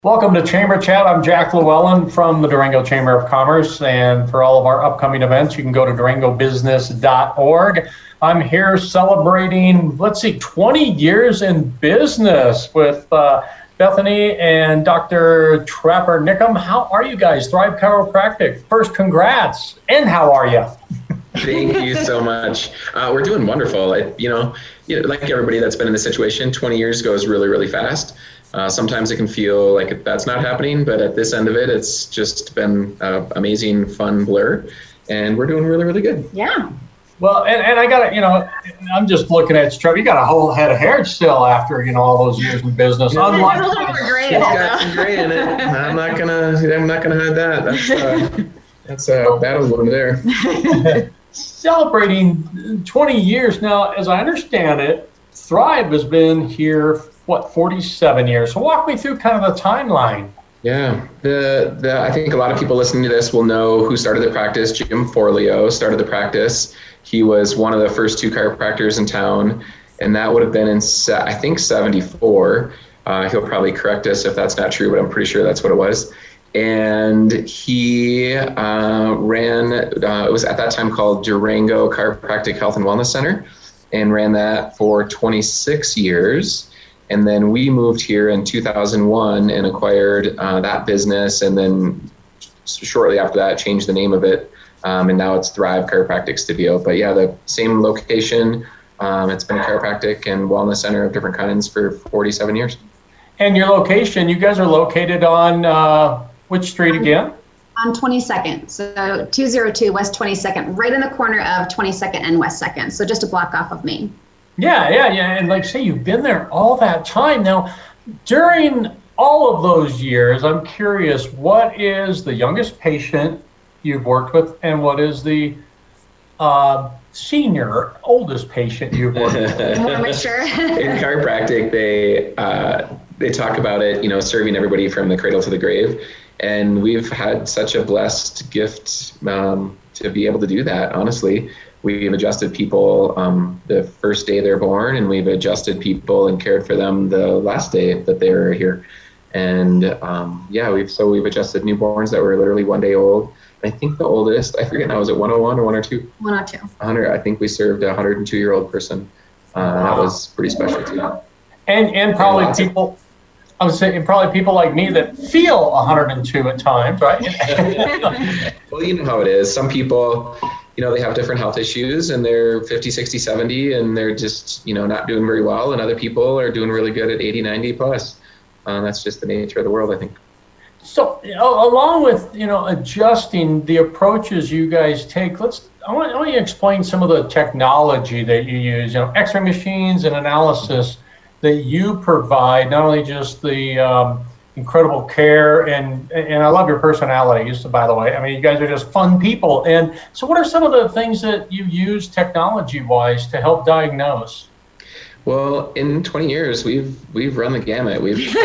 Welcome to Chamber Chat. I'm Jack Llewellyn from the Durango Chamber of Commerce, and for all of our upcoming events, you can go to durangobusiness.org. I'm here celebrating, 20 years in business with Bethany and Dr. Trapper Nickum. How are you guys? Thrive Chiropractic. First, congrats. And how are you? Thank you so much. We're doing wonderful. Like everybody that's been in this situation, 20 years goes really, really fast. Sometimes it can feel like that's not happening, but at this end of it, it's just been an amazing, fun blur, and we're doing really, really good. Yeah. Well, and I got to, I'm just looking at Trevor. You got a whole head of hair still after, all those years in business. Yeah, it's a little more gray. It's got some gray in it. I'm not gonna hide that. That's a battle over there. Celebrating 20 years now, as I understand it, Thrive has been here 47 years. So walk me through kind of the timeline. Yeah, I think a lot of people listening to this will know who started the practice. Jim Forleo started the practice. He was one of the first two chiropractors in town, and that would have been in, I think, 74. He'll probably correct us if that's not true, but I'm pretty sure that's what it was. And he ran, it was at that time called Durango Chiropractic Health and Wellness Center, and ran that for 26 years. And then we moved here in 2001 and acquired that business, and then shortly after that changed the name of it, and now it's Thrive Chiropractic Studio. But yeah, the same location. It's been a chiropractic and wellness center of different kinds for 47 years. And your location, you guys are located on which street again? On 22nd, so 202 West 22nd, right in the corner of 22nd and West 2nd, so just a block off of Main. Yeah. And like say, you've been there all that time. Now, during all of those years, I'm curious, what is the youngest patient you've worked with, and what is the senior, oldest patient you've worked with? You want to make sure? In chiropractic, they talk about it, serving everybody from the cradle to the grave. And we've had such a blessed gift to be able to do that, honestly. We've adjusted people the first day they're born, and we've adjusted people and cared for them the last day that they were here. And we've adjusted newborns that were literally 1 day old. I think the oldest, I forget now, was it 101 or 102? 102. 100. I think we served a 102-year-old person. That was pretty special too. And probably people, I would say, probably people like me that feel 102 at times, right? Well, you know how it is. Some people, they have different health issues, and they're 50, 60, 70, and they're just, not doing very well. And other people are doing really good at 80, 90 plus. That's just the nature of the world, I think. So along with, adjusting the approaches you guys take, I want you to explain some of the technology that you use, X-ray machines and analysis that you provide, not only just the incredible care, and I love your personalities, by the way. I mean, you guys are just fun people. And so what are some of the things that you use technology-wise to help diagnose? Well, in 20 years, we've run the gamut.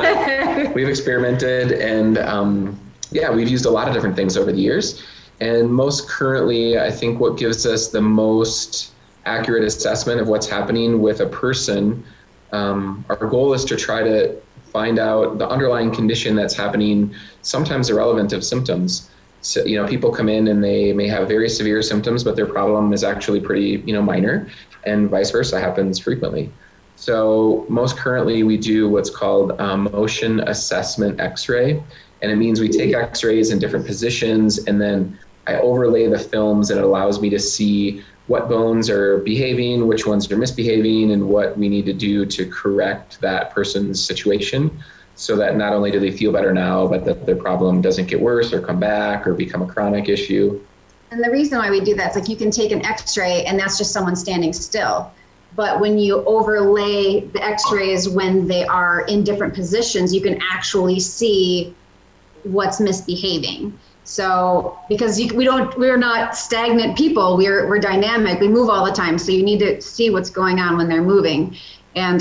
We've experimented, and we've used a lot of different things over the years. And most currently, I think what gives us the most accurate assessment of what's happening with a person, our goal is to try to find out the underlying condition that's happening, sometimes irrelevant of symptoms. So, people come in and they may have very severe symptoms, but their problem is actually pretty, minor, and vice versa happens frequently. So most currently we do what's called motion assessment X-ray. And it means we take X-rays in different positions, and then I overlay the films, and it allows me to see what bones are behaving, which ones are misbehaving, and what we need to do to correct that person's situation, so that not only do they feel better now, but that their problem doesn't get worse or come back or become a chronic issue. And the reason why we do that is like you can take an X-ray and that's just someone standing still. But when you overlay the X-rays when they are in different positions, you can actually see what's misbehaving. So because we're not stagnant people, we're dynamic. We move all the time. So you need to see what's going on when they're moving. And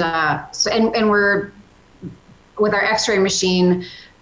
we're with our X-ray machine,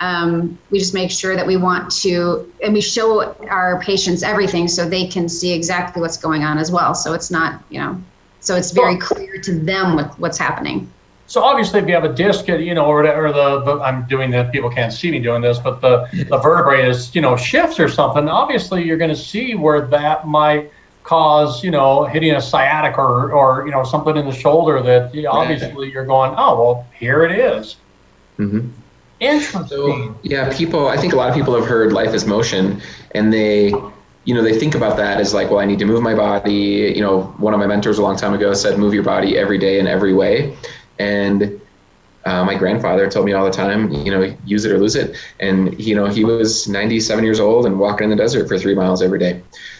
we just make sure that we want to, and we show our patients everything so they can see exactly what's going on as well. So it's not, so it's very clear to them what's happening. So obviously, if you have a disc, or the I'm doing that, people can't see me doing this, but the vertebrae is, shifts or something. Obviously, you're going to see where that might cause, hitting a sciatic or something in the shoulder that obviously you're going, oh, well, here it is. Mm-hmm. Interesting. So, yeah, I think a lot of people have heard life is motion, and they think about that as like, well, I need to move my body. One of my mentors a long time ago said, move your body every day in every way. And my grandfather told me all the time, use it or lose it. And, he was 97 years old and walking in the desert for 3 miles every day.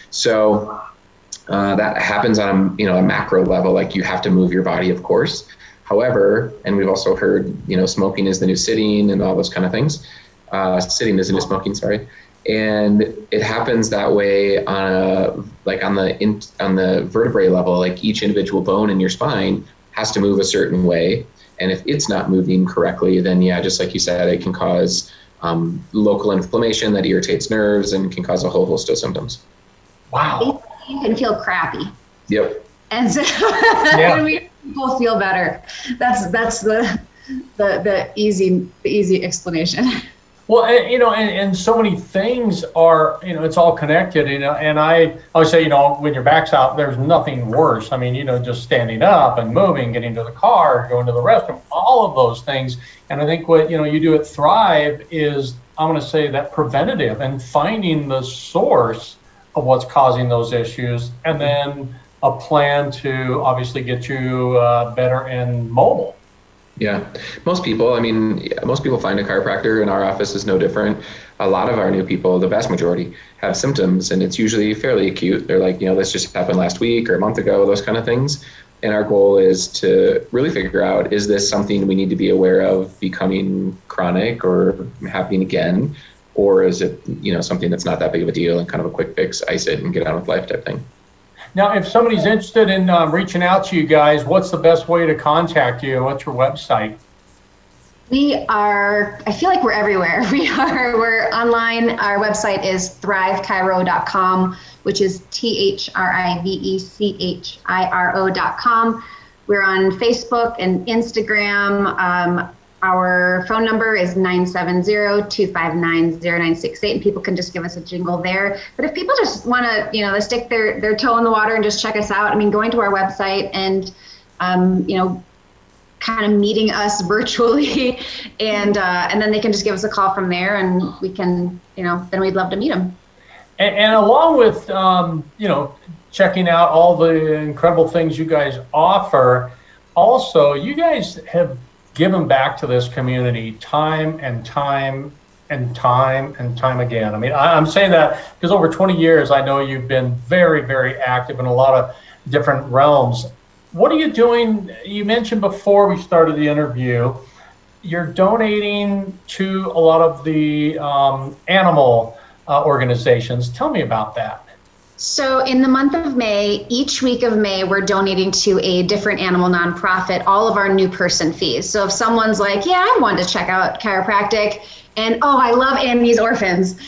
So that happens on a macro level, like you have to move your body, of course. However, and we've also heard, smoking is the new sitting and all those kind of things. Sitting is the new smoking, sorry. And it happens that way on the vertebrae level, like each individual bone in your spine has to move a certain way. And if it's not moving correctly, then just like you said, it can cause local inflammation that irritates nerves and can cause a whole host of symptoms. Wow. You can feel crappy. Yep. And so people feel better. That's the easy explanation. Well, and so many things are, it's all connected, and I always say, when your back's out, there's nothing worse. I mean, just standing up and moving, getting to the car, going to the restroom, all of those things. And I think what, you do at Thrive is, I'm going to say that preventative and finding the source of what's causing those issues, and then a plan to obviously get you better and mobile. Yeah, most people find a chiropractor, and our office is no different. A lot of our new people, the vast majority, have symptoms, and it's usually fairly acute. They're like, this just happened last week or a month ago, those kind of things. And our goal is to really figure out, is this something we need to be aware of becoming chronic or happening again? Or is it, something that's not that big of a deal and kind of a quick fix, ice it and get on with life type thing? Now, if somebody's interested in reaching out to you guys, what's the best way to contact you? What's your website? I feel like we're everywhere. We're online. Our website is thrivechiro.com, which is THRIVECHIRO.com. We're on Facebook and Instagram. Our phone number is 970-259-0968, and people can just give us a jingle there. But if people just want to, they stick their toe in the water and just check us out, going to our website and, kind of meeting us virtually, and then they can just give us a call from there, and we can, then we'd love to meet them. And along with, checking out all the incredible things you guys offer, also, you guys have given back to this community time and time and time and time again. I'm saying that because over 20 years, I know you've been very, very active in a lot of different realms. What are you doing? You mentioned before we started the interview, you're donating to a lot of the animal organizations. Tell me about that. So in the month of May, each week of May, we're donating to a different animal nonprofit all of our new person fees. So if someone's like, yeah, I want to check out chiropractic, and I love Annie's Orphans.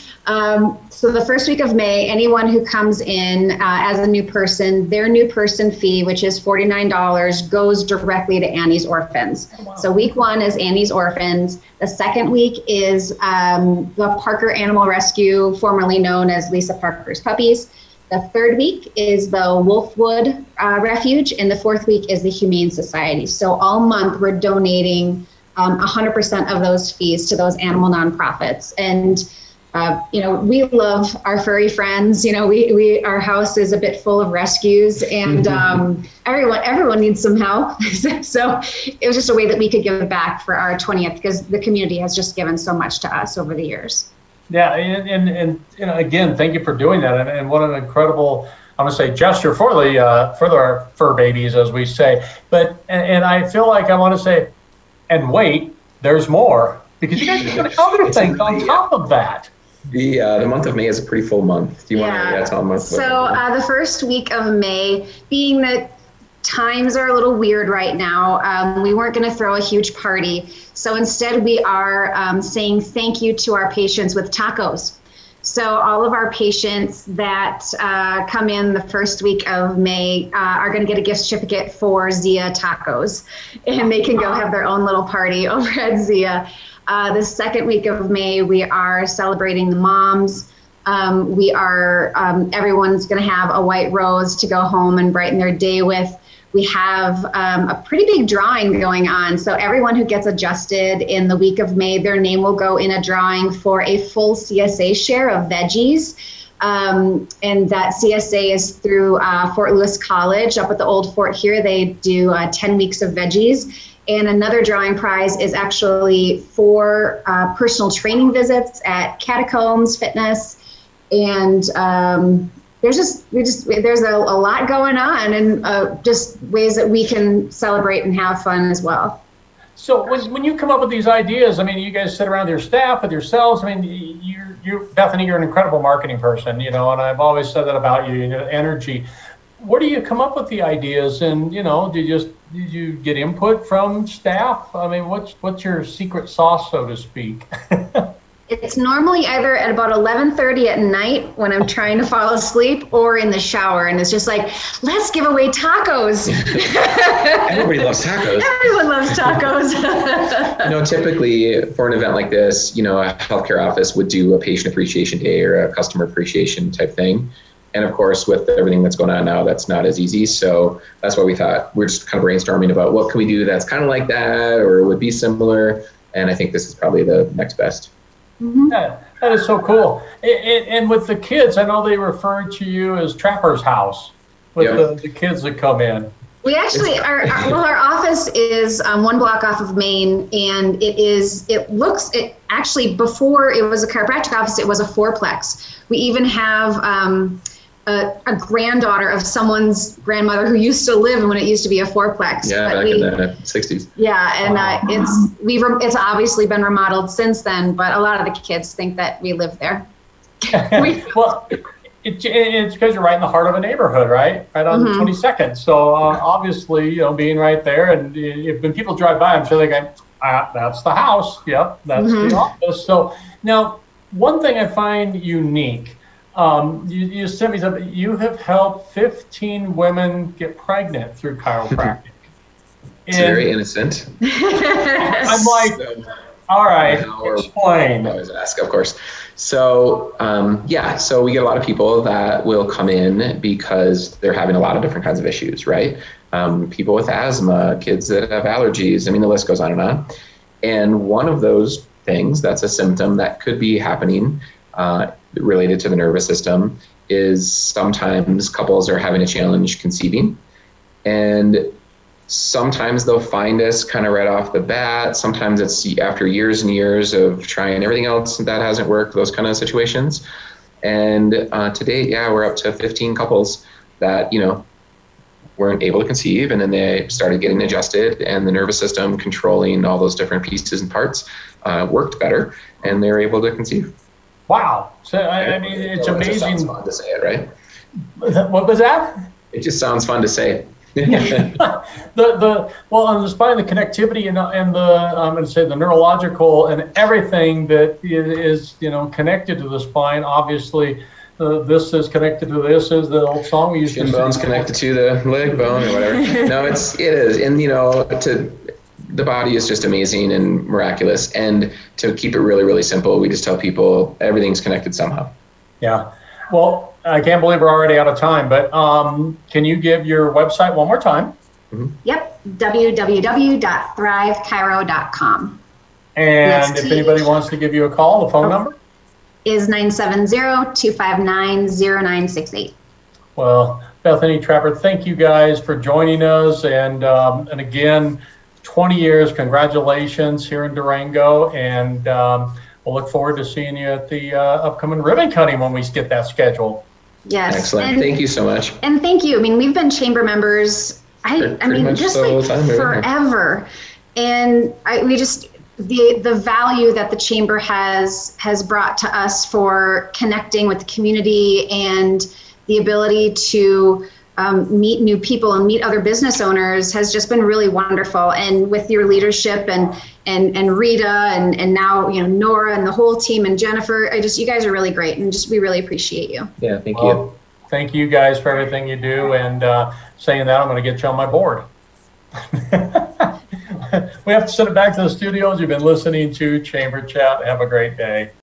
So the first week of May, anyone who comes in as a new person, their new person fee, which is $49, goes directly to Annie's Orphans. Oh, wow. So week 1 is Annie's Orphans. The second week is the Parker Animal Rescue, formerly known as Lisa Parker's Puppies. The third week is the Wolfwood Refuge, and the fourth week is the Humane Society. So all month we're donating 100% of those fees to those animal nonprofits. And we love our furry friends. Our house is a bit full of rescues, and everyone needs some help. So it was just a way that we could give back for our 20th, because the community has just given so much to us over the years. Yeah, and again, thank you for doing that, and what an incredible, I'm gonna say, gesture for our fur babies, as we say. But and I feel like I want to say, and wait, there's more, because you guys are doing other things on top of that. The month of May is a pretty full month. Do you want to tell them? So the first week of May, being that times are a little weird right now, we weren't going to throw a huge party. So instead we are saying thank you to our patients with tacos. So all of our patients that come in the first week of May are going to get a gift certificate for Zia Tacos, and they can go have their own little party over at Zia. The second week of May, we are celebrating the moms. Everyone's going to have a white rose to go home and brighten their day with. We have a pretty big drawing going on. So everyone who gets adjusted in the week of May, their name will go in a drawing for a full CSA share of veggies. And that CSA is through Fort Lewis College up at the old fort here. They do 10 weeks of veggies. And another drawing prize is actually 4 personal training visits at Catacombs Fitness. And there's a lot going on, and just ways that we can celebrate and have fun as well. So when you come up with these ideas, I mean, you guys sit around with your staff, with yourselves. I mean, you're Bethany, you're an incredible marketing person, and I've always said that about you, energy. Where do you come up with the ideas? And, did you get input from staff? I mean, what's your secret sauce, so to speak? It's normally either at about 11:30 at night when I'm trying to fall asleep, or in the shower, and it's just like, let's give away tacos. Everybody loves tacos. Everyone loves tacos. Typically for an event like this, a healthcare office would do a patient appreciation day or a customer appreciation type thing. And of course, with everything that's going on now, that's not as easy. So that's why we thought we're just kind of brainstorming about what can we do that's kind of like that or would be similar. And I think this is probably the next best. Mm-hmm. Yeah, that is so cool. And with the kids, I know they refer to you as Trapper's House with the kids that come in. We actually, our office is 1 block off of Main, and before it was a chiropractic office, it was a 4-plex. We even have a granddaughter of someone's grandmother who used to live when it used to be a 4-plex. Yeah, back in the 60s. Yeah, and it's obviously been remodeled since then, but a lot of the kids think that we live there. Well, it's because you're right in the heart of a neighborhood, right? Right on the 22nd. So obviously, being right there, and when people drive by, I'm sure they go, that's the house. Yep, that's the office. So now, one thing I find unique, you sent me something. You have helped 15 women get pregnant through chiropractic. It's very innocent. I'm like, all right, explain. I always ask, of course. So, so we get a lot of people that will come in because they're having a lot of different kinds of issues, right? People with asthma, kids that have allergies. I mean, the list goes on and on. And one of those things that's a symptom that could be happening related to the nervous system is sometimes couples are having a challenge conceiving, and sometimes they'll find us kind of right off the bat. Sometimes it's after years and years of trying everything else that hasn't worked, those kind of situations. And to date, we're up to 15 couples that weren't able to conceive, and then they started getting adjusted, and the nervous system controlling all those different pieces and parts worked better, and they were able to conceive. Wow. So, I mean, it's amazing. It just sounds fun to say it, right? What was that? It just sounds fun to say. And despite the connectivity and I'm going to say the neurological and everything that is connected to the spine, obviously this is connected to this, is the old song we used to sing. Shin bone's connected to the leg bone or whatever. No, it is. And the body is just amazing and miraculous. And to keep it really, really simple, we just tell people everything's connected somehow. Yeah. Well, I can't believe we're already out of time, but can you give your website one more time? Mm-hmm. Yep, www.thrivechiro.com. And if anybody wants to give you a call, the phone number? Is 970-259-0968. Well, Bethany, Trapper, thank you guys for joining us. And again, 20 years, congratulations here in Durango. And we'll look forward to seeing you at the upcoming ribbon cutting when we get that scheduled. Yes. Excellent. Thank you so much. And thank you. I mean, we've been chamber members, forever. And the value that the chamber has brought to us for connecting with the community and the ability to meet new people and meet other business owners has just been really wonderful. And with your leadership and Rita and now, Nora and the whole team and Jennifer, you guys are really great, and we really appreciate you. Yeah, thank you. Thank you guys for everything you do. And saying that, I'm going to get you on my board. We have to send it back to the studios. You've been listening to Chamber Chat. Have a great day.